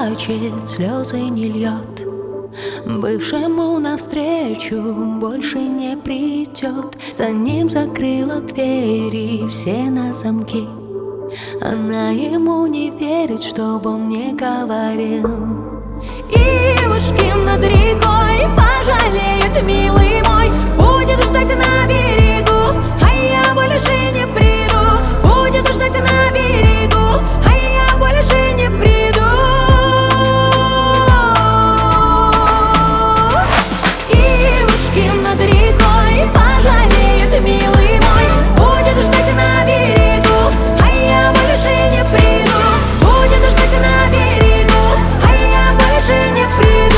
плачет, слезы не льет. Бывшему навстречу больше не придет. За ним закрыла двери все на замки. Она ему не верит, чтоб он не говорил. Ивушки над рекой пожалеет, милый мой, будет ждать на берегу, а я больше не приду. Будет ждать на берегу, а я больше не приду. Ивушки над рекой пожалеет, милый мой, будет ждать на берегу, а я больше не приду. Будет ждать на берегу, а я больше не приду.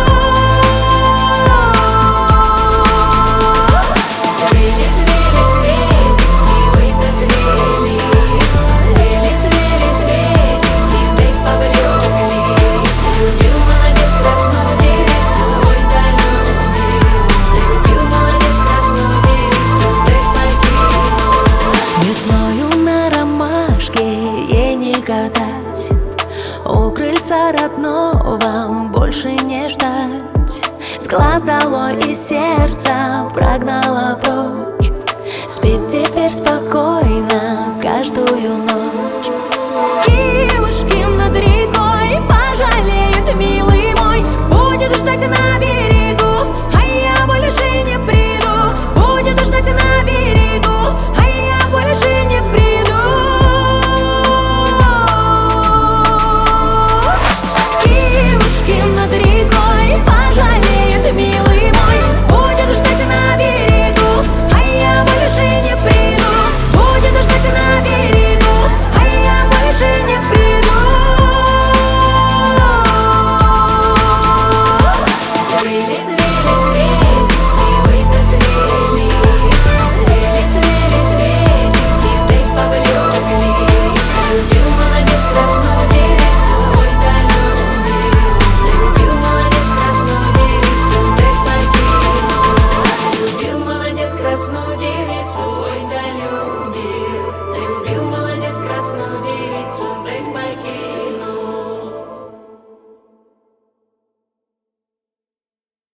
У крыльца родного больше не ждать. С глаз долой и сердца прогнала прочь. Спит теперь спокойно каждую ночь. Ивушки над рекой пожалеет, милый мой, будет ждать на берегу, а я больше не приду. Будет ждать на берегу, а я больше не приду. Красную девицу.